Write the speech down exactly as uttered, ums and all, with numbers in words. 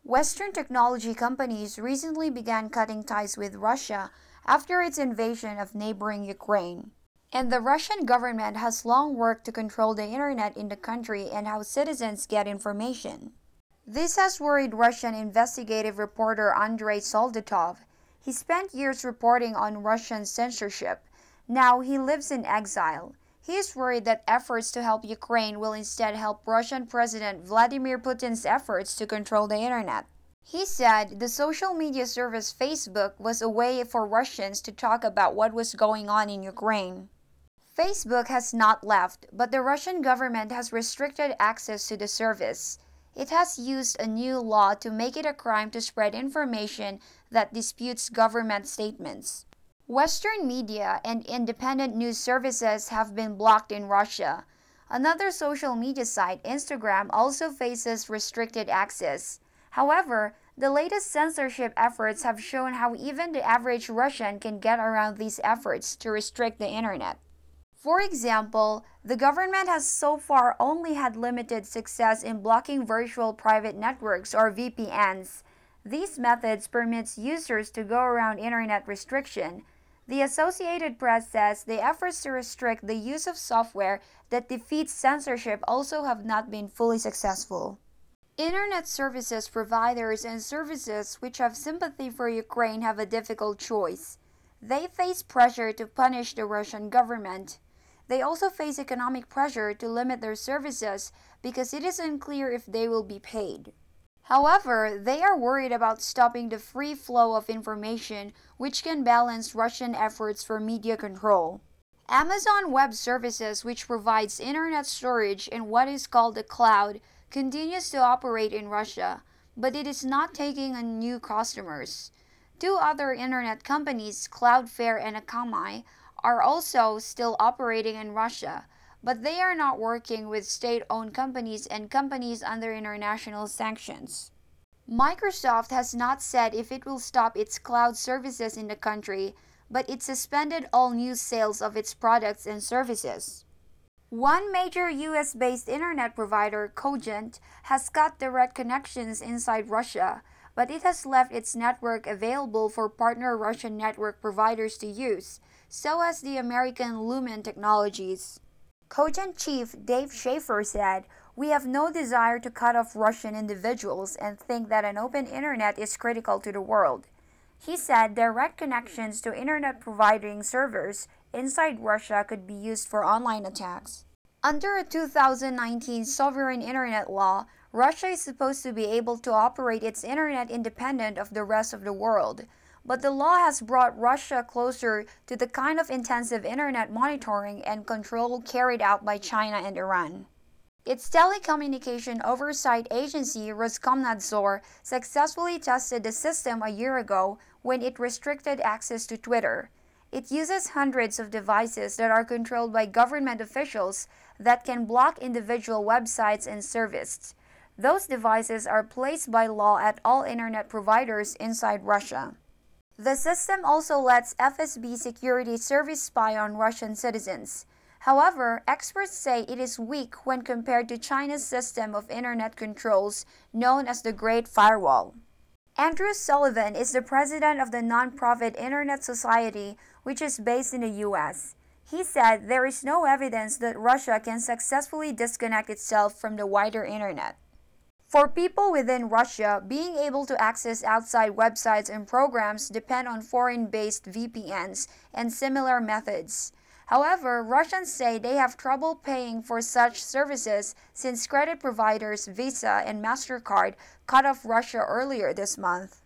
Western technology companies recently began cutting ties with Russia after its invasion of neighboring Ukraine. And the Russian government has long worked to control the internet in the country and how citizens get information. This has worried Russian investigative reporter Andrei Soldatov. He spent years reporting on Russian censorship. Now he lives in exile. He is worried that efforts to help Ukraine will instead help Russian President Vladimir Putin's efforts to control the internet. He said the social media service Facebook was a way for Russians to talk about what was going on in Ukraine. Facebook has not left, but the Russian government has restricted access to the service. It has used a new law to make it a crime to spread information that disputes government statements. Western media and independent news services have been blocked in Russia. Another social media site, Instagram, also faces restricted access. However, the latest censorship efforts have shown how even the average Russian can get around these efforts to restrict the internet. For example, the government has so far only had limited success in blocking virtual private networks or V P Ns. These methods permit users to go around internet restriction. The Associated Press says the efforts to restrict the use of software that defeats censorship also have not been fully successful. Internet services providers and services which have sympathy for Ukraine have a difficult choice. They face pressure to punish the Russian government. They also face economic pressure to limit their services because it is unclear if they will be paid. However, they are worried about stopping the free flow of information, which can balance Russian efforts for media control. Amazon Web Services, which provides internet storage in what is called the cloud, continues to operate in Russia, but it is not taking on new customers. Two other internet companies, Cloudflare and Akamai, are also still operating in Russia, but they are not working with state-owned companies and companies under international sanctions. Microsoft has not said if it will stop its cloud services in the country, but it suspended all new sales of its products and services. One major U S-based internet provider, Cogent, has cut direct connections inside Russia, but it has left its network available for partner Russian network providers to use. So has the American Lumen Technologies. Cogent chief Dave Schaefer said, "We have no desire to cut off Russian individuals and think that an open internet is critical to the world." He said direct connections to internet providing servers inside Russia could be used for online attacks. Under a two thousand nineteen sovereign internet law, Russia is supposed to be able to operate its internet independent of the rest of the world. But the law has brought Russia closer to the kind of intensive internet monitoring and control carried out by China and Iran. Its telecommunication oversight agency, Roskomnadzor, successfully tested the system a year ago when it restricted access to Twitter. It uses hundreds of devices that are controlled by government officials that can block individual websites and services. Those devices are placed by law at all internet providers inside Russia. The system also lets F S B security service spy on Russian citizens. However, experts say it is weak when compared to China's system of internet controls known as the Great Firewall. Andrew Sullivan is the president of the nonprofit Internet Society, which is based in the U S. He said there is no evidence that Russia can successfully disconnect itself from the wider internet. For people within Russia, being able to access outside websites and programs depend on foreign-based V P Ns and similar methods. However, Russians say they have trouble paying for such services since credit providers Visa and MasterCard cut off Russia earlier this month.